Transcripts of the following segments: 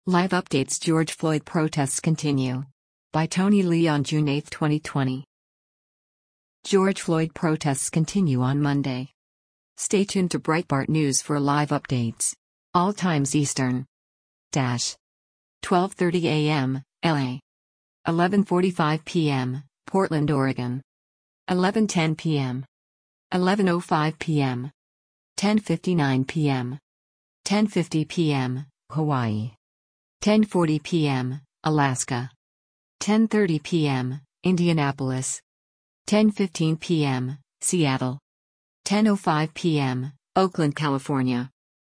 Live updates: George Floyd protests continue. By Tony Lee on June 8, 2020. George Floyd protests continue on Monday. Stay tuned to Breitbart News for live updates. All times Eastern. 12:30 a.m., LA. 11:45 p.m., Portland, Oregon. 11:10 p.m. 11:05 p.m. 10:59 p.m. 10:50 p.m., Hawaii. 10:40 p.m., Alaska. 10:30 p.m., Indianapolis. 10:15 p.m., Seattle. 10:05 p.m., Oakland, California.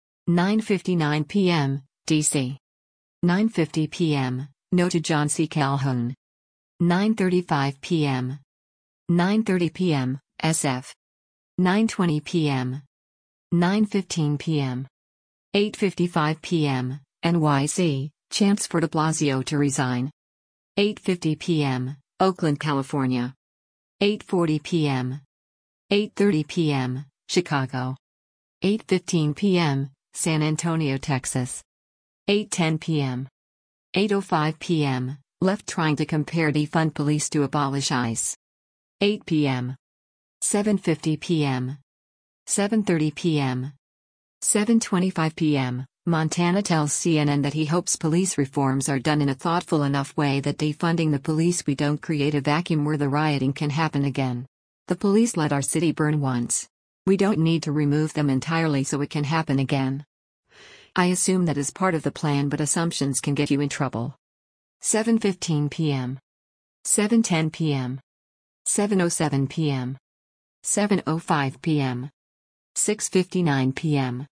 9:59 p.m., D.C. 9:50 p.m., Nota John C. Calhoun. 9:35 p.m. 9:30 p.m., SF. 9:20 p.m. 9:15 p.m. 8:55 p.m., NYC, chance for de Blasio to resign. 8:50 p.m., Oakland, California. 8:40 p.m. 8:30 p.m., Chicago. 8:15 p.m., San Antonio, Texas. 8:10 p.m. 8:05 p.m., left trying to compare defund police to abolish ICE. 8 p.m. 7:50 p.m. 7:30 p.m. 7:25 p.m., Montana tells CNN that he hopes police reforms are done in a thoughtful enough way that defunding the police we don't create a vacuum where the rioting can happen again. The police let our city burn once. We don't need to remove them entirely so it can happen again. I assume that is part of the plan, but assumptions can get you in trouble. 7:15 p.m. 7:10 p.m. 7:07 p.m. 7:05 p.m. 6:59 p.m.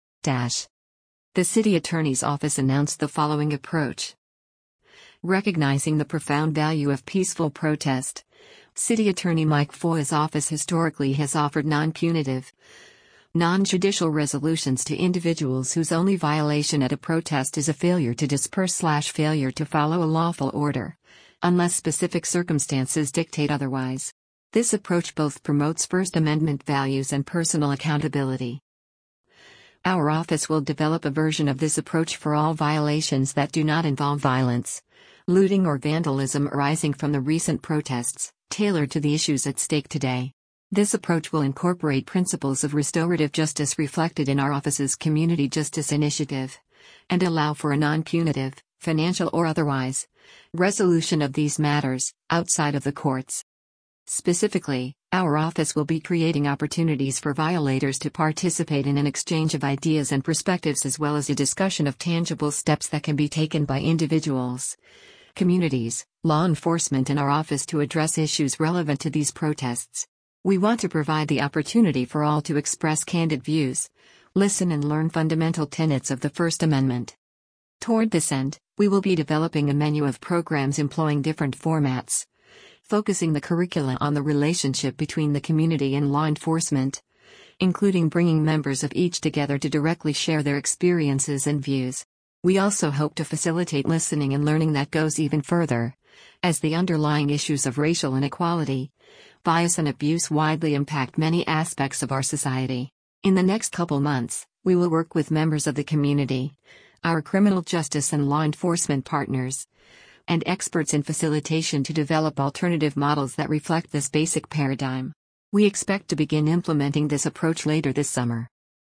The city attorney's office announced the following approach. Recognizing the profound value of peaceful protest, City Attorney Mike Foy's office historically has offered non-punitive, non-judicial resolutions to individuals whose only violation at a protest is a failure to disperse/failure to follow a lawful order, unless specific circumstances dictate otherwise. This approach both promotes First Amendment values and personal accountability. Our office will develop a version of this approach for all violations that do not involve violence, looting, or vandalism arising from the recent protests, tailored to the issues at stake today. This approach will incorporate principles of restorative justice reflected in our office's Community Justice Initiative, and allow for a non-punitive, financial or otherwise, resolution of these matters, outside of the courts. Specifically, our office will be creating opportunities for violators to participate in an exchange of ideas and perspectives, as well as a discussion of tangible steps that can be taken by individuals, communities, law enforcement, and our office to address issues relevant to these protests. We want to provide the opportunity for all to express candid views, listen, and learn fundamental tenets of the First Amendment. Toward this end, we will be developing a menu of programs employing different formats, focusing the curricula on the relationship between the community and law enforcement, including bringing members of each together to directly share their experiences and views. We also hope to facilitate listening and learning that goes even further, as the underlying issues of racial inequality, bias, and abuse widely impact many aspects of our society. In the next couple months, we will work with members of the community, our criminal justice and law enforcement partners, and experts in facilitation to develop alternative models that reflect this basic paradigm. We expect to begin implementing this approach later this summer.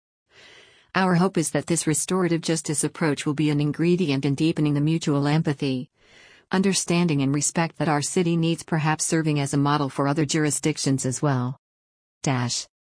Our hope is that this restorative justice approach will be an ingredient in deepening the mutual empathy, understanding, and respect that our city needs, perhaps serving as a model for other jurisdictions as well.